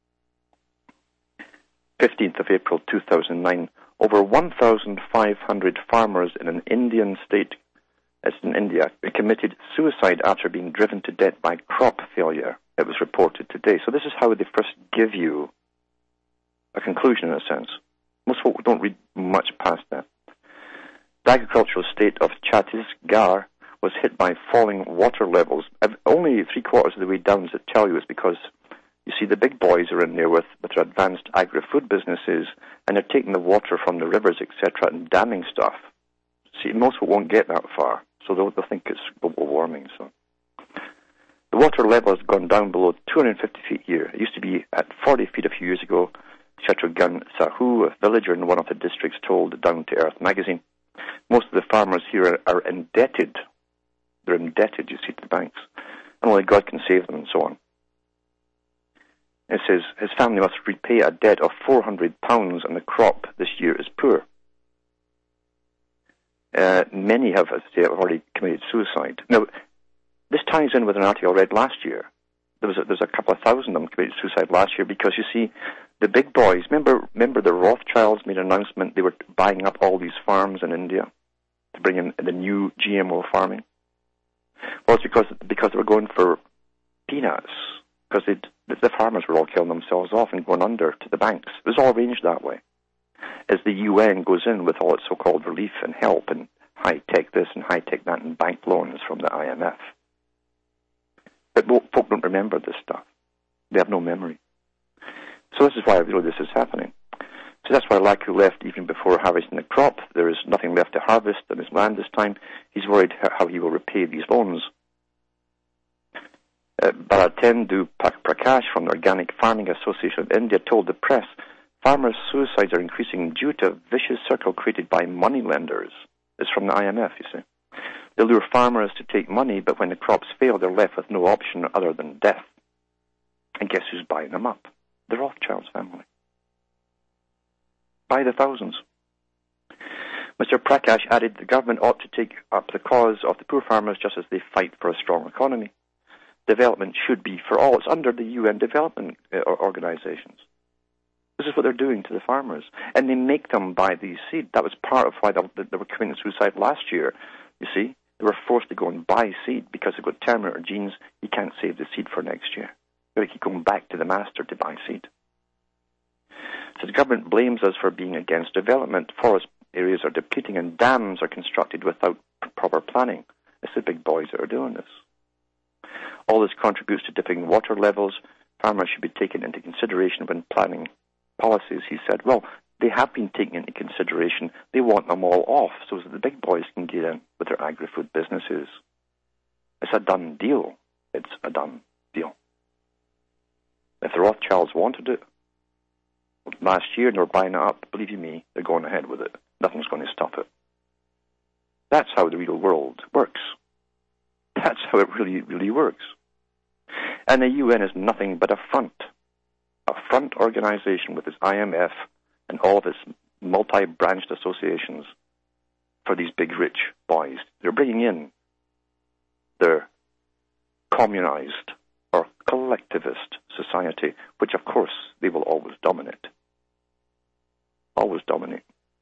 S2: 15th of April 2009. Over 1,500 farmers in an Indian state, it's in India, committed suicide after being driven to death by crop failure. It was reported today. So this is how they first give you a conclusion, in a sense. Most folk don't read much past that. The agricultural state of Chhattisgarh was hit by falling water levels. Only 3/4 of the way down does it tell you is because, you see, the big boys are in there with their advanced agri-food businesses, and they're taking the water from the rivers, etc., and damming stuff. See, most people won't get that far, so they'll think it's global warming. So the water level has gone down below 250 feet here. It used to be at 40 feet a few years ago. Shatrughan Sahu, a villager in one of the districts, told Down to Earth magazine. Most of the farmers here are indebted. They're indebted, you see, to the banks. And only God can save them, and so on. It says his family must repay a debt of £400, and the crop this year is poor. Many have, as I say, already committed suicide. Now, this ties in with an article I read last year. There's a couple of thousand of them committed suicide last year because, you see, the big boys, remember the Rothschilds made an announcement they were buying up all these farms in India to bring in the new GMO farming? Well, it's because they were going for peanuts, because the farmers were all killing themselves off and going under to the banks. It was all arranged that way. As the UN goes in with all its so-called relief and help and high-tech this and high-tech that and bank loans from the IMF. But folk don't remember this stuff. They have no memory. So this is why this is happening. So that's why Laku left even before harvesting the crop. There is nothing left to harvest on his land this time. He's worried how he will repay these loans. Bharatendu Prakash from the Organic Farming Association of India told the press, farmers' suicides are increasing due to a vicious circle created by moneylenders. It's from the IMF, you see. They lure farmers to take money, but when the crops fail, they're left with no option other than death. And guess who's buying them up? The Rothschilds family. By the thousands. Mr. Prakash added the government ought to take up the cause of the poor farmers just as they fight for a strong economy. Development should be for all. It's under the UN development organizations. This is what they're doing to the farmers. And they make them buy these seed. That was part of why they were committing suicide last year. You see, they were forced to go and buy seed because they've got Terminator genes. You can't save the seed for next year. They keep going back to the master to buy seed. So the government blames us for being against development. Forest areas are depleting and dams are constructed without proper planning. It's the big boys that are doing this. All this contributes to dipping water levels. Farmers should be taken into consideration when planning policies, he said. Well, they have been taken into consideration. They want them all off so that the big boys can get in with their agri-food businesses. It's a done deal. It's a done deal. If the Rothschilds wanted it last year and they were buying it up, believe you me, they're going ahead with it. Nothing's going to stop it. That's how the real world works. That's how it really, really works. And the UN is nothing but a front organization with its IMF and all of its multi-branched associations for these big rich boys. They're bringing in their communized or collectivist society, which of course they will always dominate. Always dominate.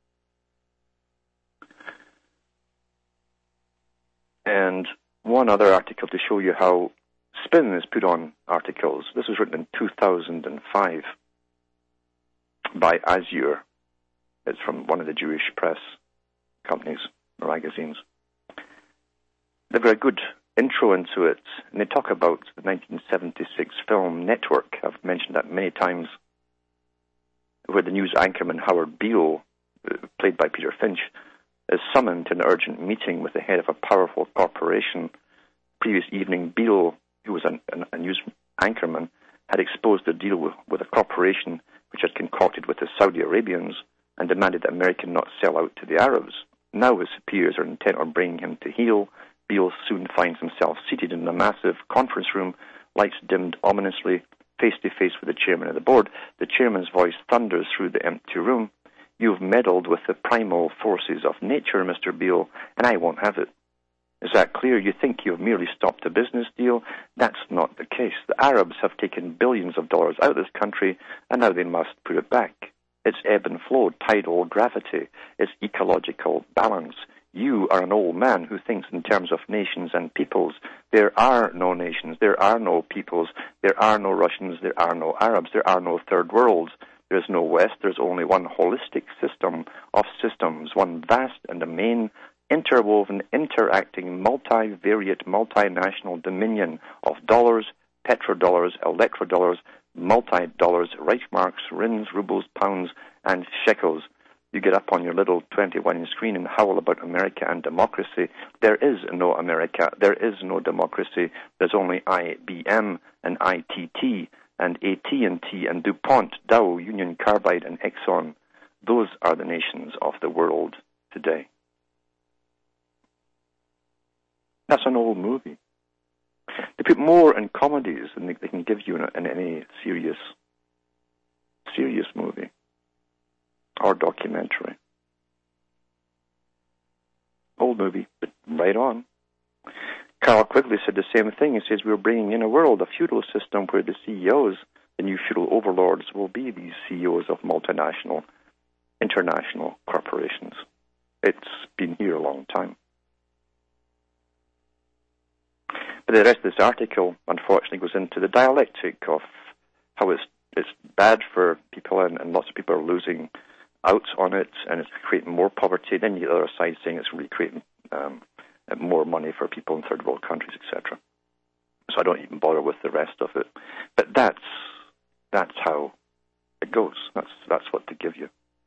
S2: And one other article to show you how spin is put on articles. This was written in 2005 by Azure. It's from one of the Jewish press companies or magazines. They've got a good intro into it, and they talk about the 1976 film Network. I've mentioned that many times, where the news anchorman Howard Beale, played by Peter Finch, is summoned to an urgent meeting with the head of a powerful corporation. Previous evening, Beale, who was a news anchorman, had exposed a deal with a corporation which had concocted with the Saudi Arabians and demanded that America not sell out to the Arabs. Now his superiors are intent on bringing him to heel. Beale soon finds himself seated in a massive conference room, lights dimmed ominously, face-to-face with the chairman of the board. The chairman's voice thunders through the empty room. "You've meddled with the primal forces of nature, Mr. Beale, and I won't have it. Is that clear? You think you've merely stopped a business deal? That's not the case. The Arabs have taken billions of dollars out of this country, and now they must put it back. It's ebb and flow, tidal gravity. It's ecological balance. You are an old man who thinks in terms of nations and peoples. There are no nations. There are no peoples. There are no Russians. There are no Arabs. There are no third worlds. There's no West. There's only one holistic system of systems, one vast and the main interwoven, interacting, multivariate, multinational dominion of dollars, petrodollars, electrodollars, multi-dollars, Reichsmarks, rins, rubles, pounds, and shekels. You get up on your little 21-inch screen and howl about America and democracy. There is no America. There is no democracy. There's only IBM and ITT and AT&T and DuPont, Dow, Union Carbide, and Exxon. Those are the nations of the world today. That's an old movie. They put more in comedies than they can give you in any serious movie or documentary. Old movie, but right on. Carroll Quigley said the same thing. He says, we're bringing in a world, a feudal system where the CEOs, the new feudal overlords, will be these CEOs of multinational, international corporations. It's been here a long time. But the rest of this article, unfortunately, goes into the dialectic of how it's bad for people, and lots of people are losing out on it, and it's creating more poverty. Then the other side saying it's really creating more money for people in third world countries, etc. So I don't even bother with the rest of it. But that's how it goes. That's what they give you.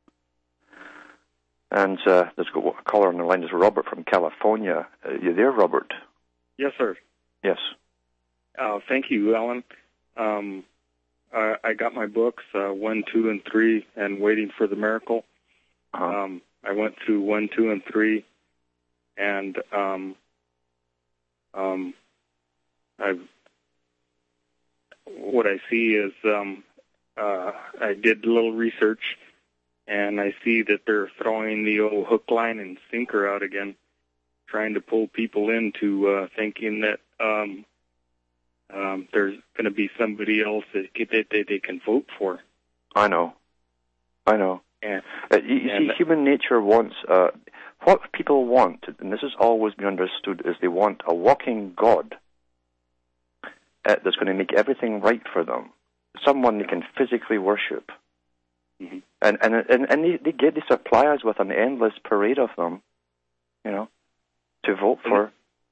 S2: And let's go. A caller on the line is Robert from California. You there, Robert?
S13: Yes, sir.
S2: Yes.
S13: Thank you, Alan. I got my books, 1, 2, and 3, and Waiting for the Miracle. I went through 1, 2, and 3, and what I see is I did a little research, and I see that they're throwing the old hook, line, and sinker out again, trying to pull people into thinking that there's going to be somebody else that they can vote for.
S2: I know.
S13: And,
S2: you see, human nature wants, what people want, and this has always been understood, is they want a walking God that's going to make everything right for them, someone they can physically worship.
S13: Mm-hmm.
S2: And they supply us with an endless parade of them, to vote for.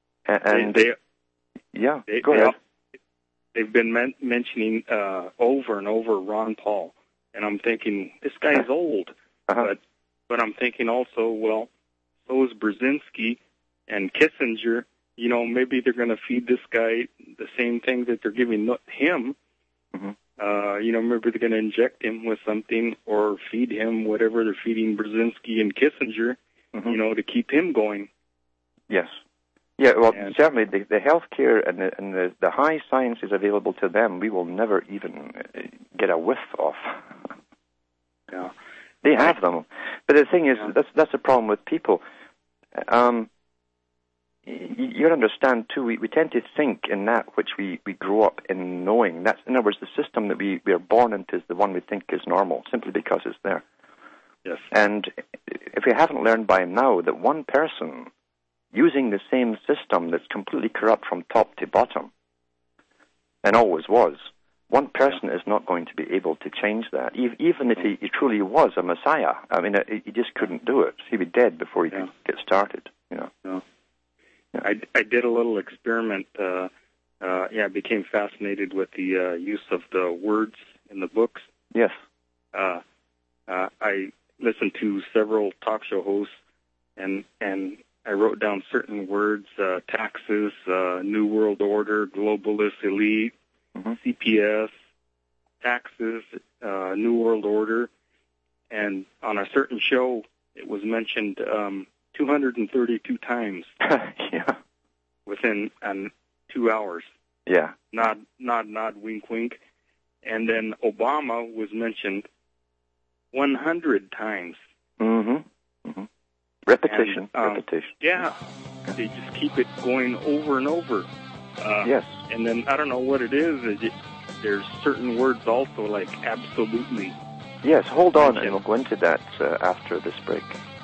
S2: Go ahead.
S13: They've been mentioning over and over Ron Paul, and I'm thinking, this guy's old. But I'm thinking also, well, so is Brzezinski and Kissinger. Maybe they're going to feed this guy the same thing that they're giving him.
S2: Mm-hmm.
S13: Maybe they're going to inject him with something or feed him whatever they're feeding Brzezinski and Kissinger,
S2: mm-hmm.
S13: To keep him going.
S2: Yes. Yeah, well, certainly the healthcare and the high sciences available to them, we will never even get a whiff of.
S13: Yeah.
S2: They have them. But the thing is, that's the problem with people. You understand, too, we tend to think in that which we grow up in knowing. That's, in other words, the system that we are born into is the one we think is normal, simply because it's there.
S13: Yes.
S2: And if we haven't learned by now that one person using the same system that's completely corrupt from top to bottom, and always was, one person is not going to be able to change that, even if he truly was a messiah. I mean, he just couldn't do it. He'd be dead before he could get started.
S13: No. I did a little experiment. I became fascinated with the use of the words in the books.
S2: Yes.
S13: I listened to several talk show hosts, and I wrote down certain words: taxes, New World Order, globalist elite, CPS, taxes, New World Order, and on a certain show, it was mentioned 232 times.
S2: Yeah.
S13: Within 2 hours.
S2: Yeah.
S13: Nod, wink, wink. And then Obama was mentioned 100 times.
S2: Repetition.
S13: And,
S2: repetition.
S13: Yeah. They just keep it going over and over.
S2: Yes.
S13: And then I don't know what it is. There's certain words also, like absolutely.
S2: Yes, hold on, and we'll go into that after this break.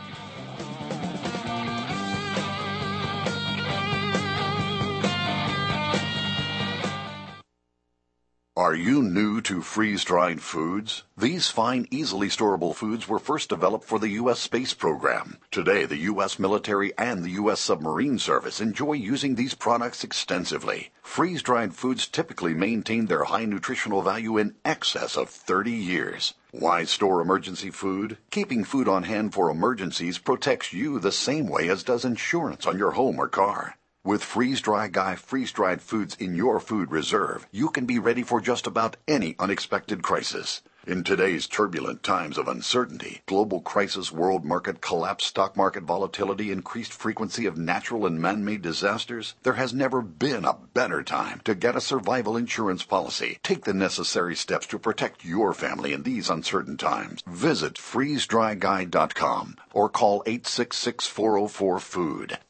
S14: Are you new to freeze-dried foods? These fine, easily storable foods were first developed for the U.S. space program. Today, the U.S. military and the U.S. submarine service enjoy using these products extensively. Freeze-dried foods typically maintain their high nutritional value in excess of 30 years. Why store emergency food? Keeping food on hand for emergencies protects you the same way as does insurance on your home or car. With Freeze-Dry Guy freeze-dried foods in your food reserve, you can be ready for just about any unexpected crisis. In today's turbulent times of uncertainty, global crisis, world market collapse, stock market volatility, increased frequency of natural and man-made disasters, there has never been a better time to get a survival insurance policy. Take the necessary steps to protect your family in these uncertain times. Visit freezedryguy.com or call 866-404-FOOD,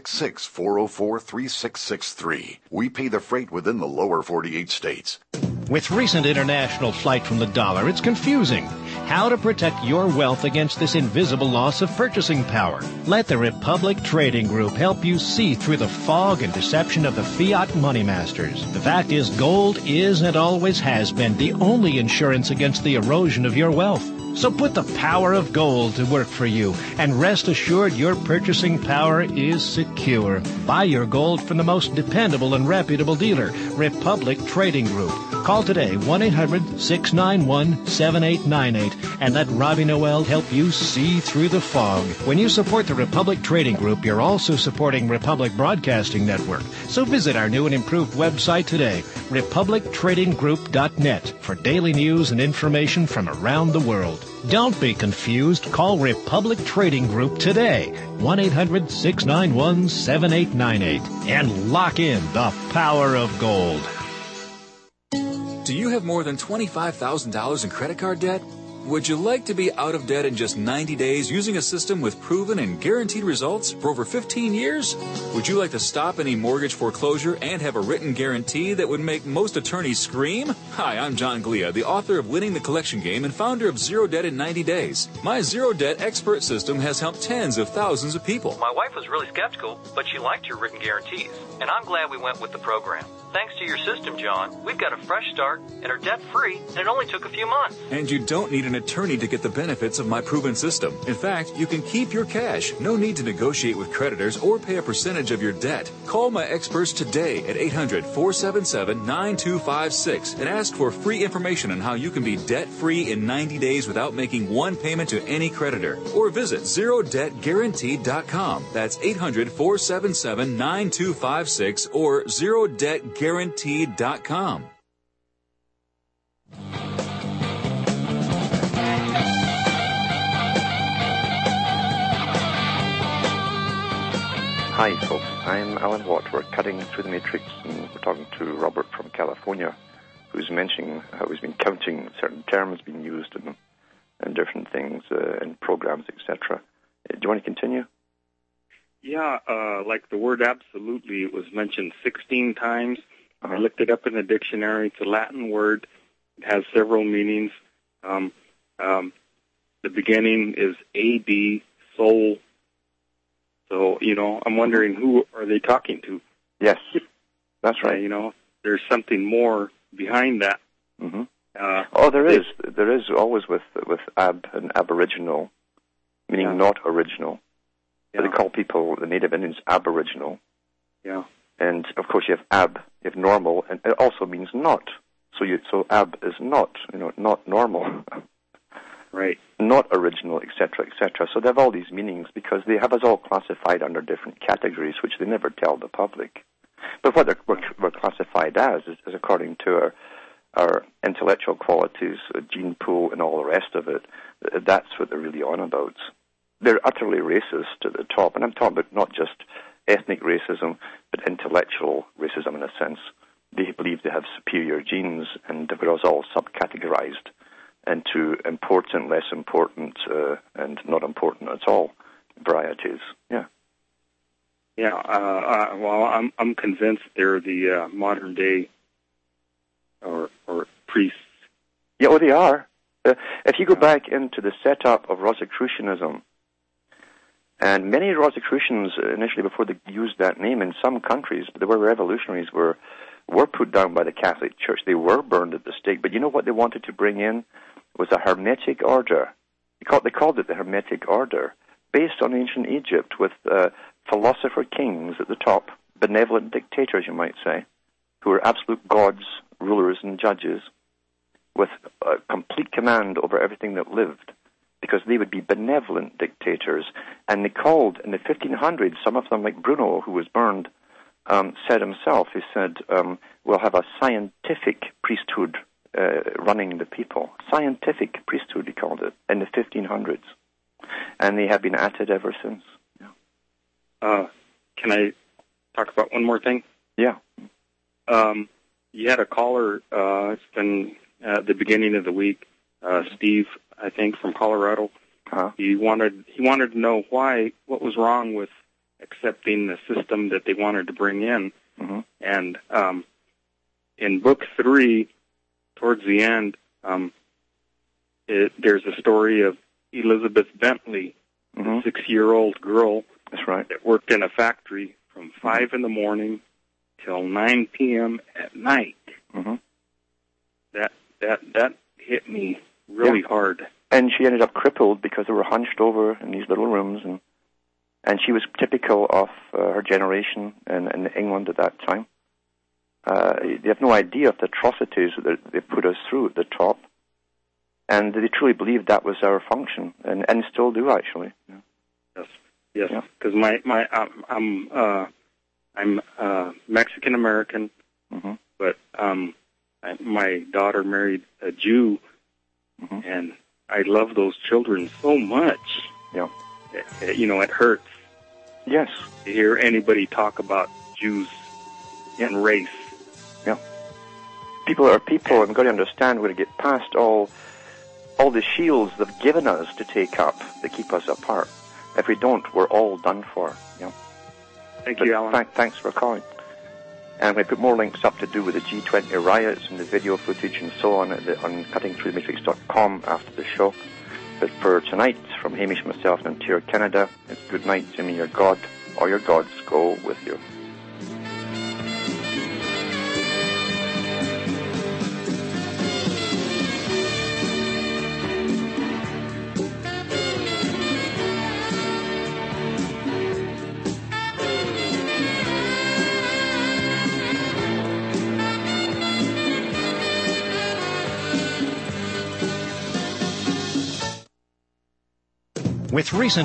S14: 866-404-3663. We pay the freight within the lower 48 states.
S15: With recent international flight from the dollar, it's confusing. How to protect your wealth against this invisible loss of purchasing power? Let the Republic Trading Group help you see through the fog and deception of the fiat money masters. The fact is, gold is and always has been the only insurance against the erosion of your wealth. So put the power of gold to work for you, and rest assured your purchasing power is secure. Buy your gold from the most dependable and reputable dealer, Republic Trading Group. Call today, 1-800-691-7898, and let Robbie Noel help you see through the fog. When you support the Republic Trading Group, you're also supporting Republic Broadcasting Network. So visit our new and improved website today, republictradinggroup.net, for daily news and information from around the world. Don't be confused. Call Republic Trading Group today, 1-800-691-7898, and lock in the power of gold.
S5: Do you have more than $25,000 in credit card debt? Would you like to be out of debt in just 90 days using a system with proven and guaranteed results for over 15 years? Would you like to stop any mortgage foreclosure and have a written guarantee that would make most attorneys scream? Hi, I'm John Glia, the author of Winning the Collection Game and founder of Zero Debt in 90 Days. My Zero Debt expert system has helped tens of thousands of people.
S6: My wife was really skeptical, but she liked your written guarantees, and I'm glad we went with the program. Thanks to your system, John, we've got a fresh start and are debt-free, and it only took a few months.
S5: And you don't need an attorney to get the benefits of my proven system. In fact, you can keep your cash. No need to negotiate with creditors or pay a percentage of your debt. Call my experts today at 800-477-9256 and ask for free information on how you can be debt-free in 90 days without making one payment to any creditor. Or visit ZeroDebtGuaranteed.com. That's 800-477-9256 or ZeroDebtGuaranteed.com.
S2: Hi, folks. I'm Alan Watt. We're cutting through the matrix, and we're talking to Robert from California, who's mentioning how he's been counting certain terms being used and different things in programs, etc. Do you want to continue?
S13: Yeah, like the word absolutely, it was mentioned 16 times. I looked it up in the dictionary. It's a Latin word. It has several meanings. The beginning is AB, soul. So, I'm wondering, who are they talking to?
S2: Yes, that's right.
S13: There's something more behind that.
S2: Mm-hmm. There is. There is always with ab and aboriginal, meaning not original. Yeah. They call people, the Native Indians, aboriginal,
S13: Yeah.
S2: And of course you have normal, and it also means not. So ab is not, not normal.
S13: Right.
S2: Not original, etc., etc. So they have all these meanings because they have us all classified under different categories, which they never tell the public. But what we're classified as is according to our intellectual qualities, gene pool, and all the rest of it. That's what they're really on about. They're utterly racist at the top, and I'm talking about not just ethnic racism, but intellectual racism in a sense. They believe they have superior genes, and we're all subcategorized into important, less important, and not important at all varieties. Yeah.
S13: Yeah. Well, I'm convinced they're the modern day or priests.
S2: Yeah, well, they are. If you go back into the setup of Rosicrucianism, and many Rosicrucians initially, before they used that name in some countries, but they were revolutionaries, were put down by the Catholic Church. They were burned at the stake. But you know what they wanted to bring in was a Hermetic order. They called it the Hermetic order, based on ancient Egypt, with philosopher kings at the top, benevolent dictators, you might say, who were absolute gods, rulers, and judges, with complete command over everything that lived, because they would be benevolent dictators. And they called, in the 1500s, some of them, like Bruno, who was burned, said himself, he said, we'll have a scientific priesthood running the people. Scientific priesthood, he called it, in the 1500s. And they have been at it ever since. Yeah.
S13: Can I talk about one more thing?
S2: Yeah.
S13: You had a caller, it's been at the beginning of the week, Steve, I think, from Colorado.
S2: Uh-huh.
S13: He wanted to know what was wrong with accepting the system that they wanted to bring in.
S2: Mm-hmm.
S13: And in book 3, towards the end, there's a story of Elizabeth Bentley,
S2: mm-hmm.
S13: a 6-year-old girl.
S2: That's right.
S13: That worked in a factory from 5 in the morning till 9 p.m. at night.
S2: Mm-hmm.
S13: That hit me really hard.
S2: And she ended up crippled because they were hunched over in these little rooms, and she was typical of her generation in England at that time. They have no idea of the atrocities that they put us through at the top, and they truly believed that was our function, and still do actually. Yeah.
S13: Yes. Because I'm Mexican American,
S2: mm-hmm.
S13: but my daughter married a Jew,
S2: mm-hmm.
S13: and I love those children so much.
S2: Yeah.
S13: It hurts.
S2: Yes.
S13: To hear anybody talk about Jews and race.
S2: Yeah. People are people, and we've got to understand we're going to get past all the shields they've given us to take up that keep us apart. If we don't, we're all done for. Yeah.
S13: Thank you, Alan.
S2: Thanks for calling. And we put more links up to do with the G20 riots and the video footage and so on on cuttingthroughthematrix.com after the show. But for tonight, from Hamish, myself, and Ontario, Canada, it's good night to me, your God, or your gods go with you.
S15: With recent